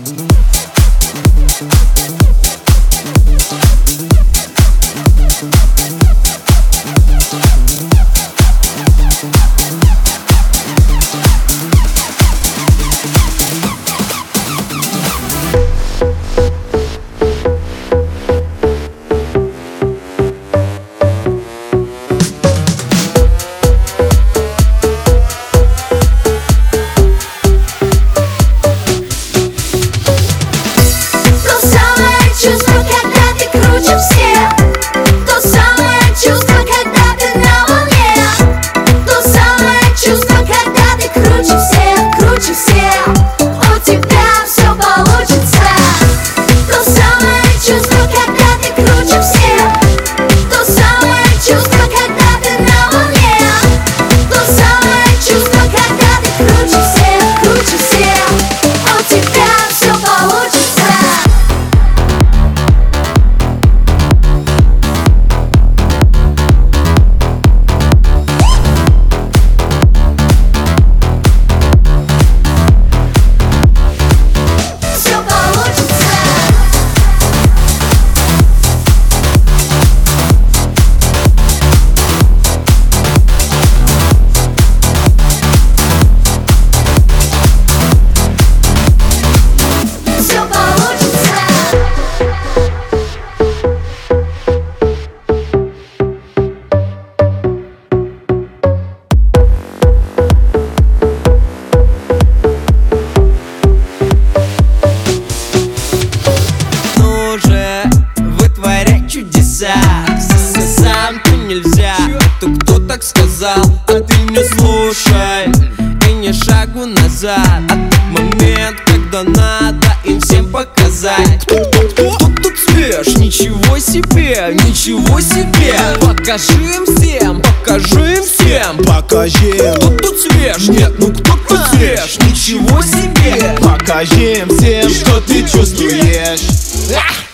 Сам ты нельзя, это кто так сказал? А ты не слушай и не шагу назад. А тот момент, когда надо им всем показать. Кто тут свеж? Ничего себе, ничего себе. Покажи им всем, покажи им всем. Покажи. Кто тут свеж? Нет, ну кто тут свеж? Ничего себе. Покажи им всем, что ты чувствуешь.